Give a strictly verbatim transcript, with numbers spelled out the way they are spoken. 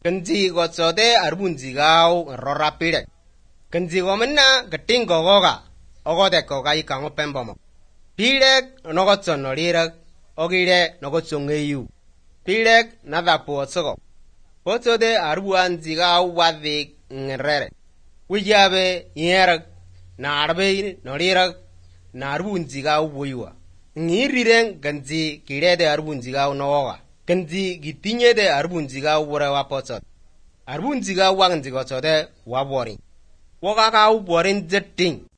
Kenji go chode arbunji gao rora pire. Kenji go menna gating go goga. Ogo de ko gai kango pembomo. Pire nogo chonolira. Ogire nogo chongeyu. Pire nada puosogo. Pochode arbuanji gao wadi ngerere. Wijabe yerak. Na arbe nolira. Na arbunji gao woyua. Ngiriren ganji kirede arbunji gao nogoga. Ganji gitinye de arbunji gao wore wapochod. Arbunji gao waganji go chode wabori. Woga gao borin jetting.